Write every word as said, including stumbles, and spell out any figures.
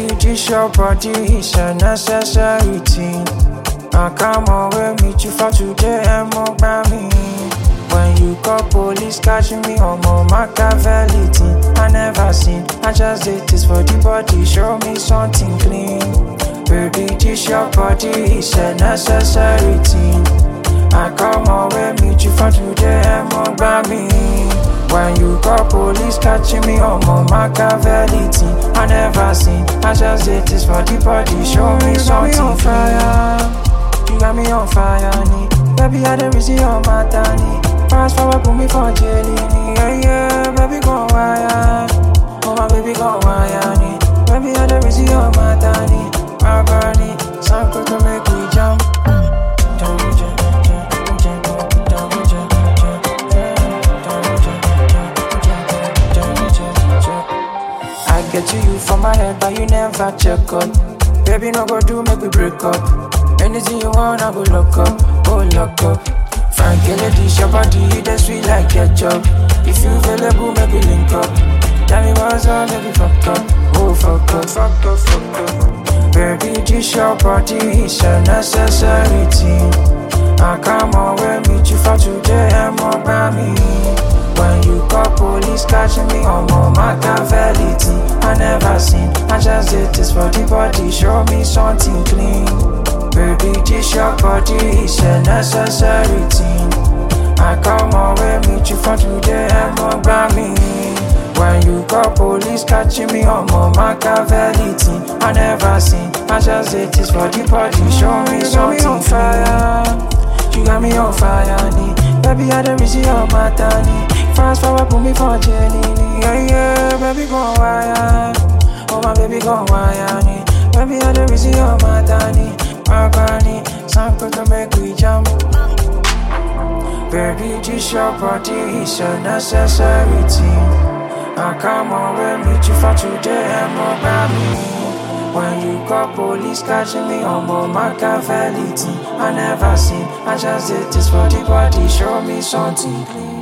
this your body is a necessary thing. I come away meet you for today and more by me. When you call police catching me on more Machiavelli thing I never seen. I just did this for the body, show me something clean. Baby, this your body is a necessary thing. I come away meet you for today and more by me. When you call police catching me on more Machiavelli thing I never seen. I just did this for the body, show me something on fire. You got me on fire, nee. Baby, I don't receive your matani. Fast forward, put me for jelly, nee. Yeah, yeah, baby, go wire. Oh, my baby, go wire, nee. Baby, I don't receive your matani. Rubber, nee. Something to make me jump. I get to you from my head, but you never check up. Baby, no go do, make we break up. Anything you want, I go lock up, oh lock up. Frankie, ladies, your body, the sweet like ketchup. If you available, make we link up. Tell me what's up, baby, fuck up, oh fuck up, fuck up, fuck up. Baby, this your body is a necessary thing. I come away meet you for today and more by me. When you call police catching me on more Machiavelli thing I never seen. I just did this for the body, show me something clean. Baby, this your body is a necessary thing. I come away meet you for today and more by me. When you call police catching me on more Machiavelli thing I never seen. I just did this for the body, show me something on fire. You got me on fire, nee. Baby, I don't receive your matani. Fast forward, put me for jelly, nee. Yeah, yeah, baby, go wire. Oh, my baby, go wire, nee. Baby, I don't receive your matani. Rubber, something to make we jump. Baby, this your body is a necessary thing. I come away meet you for today and more by me. When you call police catching me on more Machiavelli thing I never seen. I just did this for the body, show me something clean.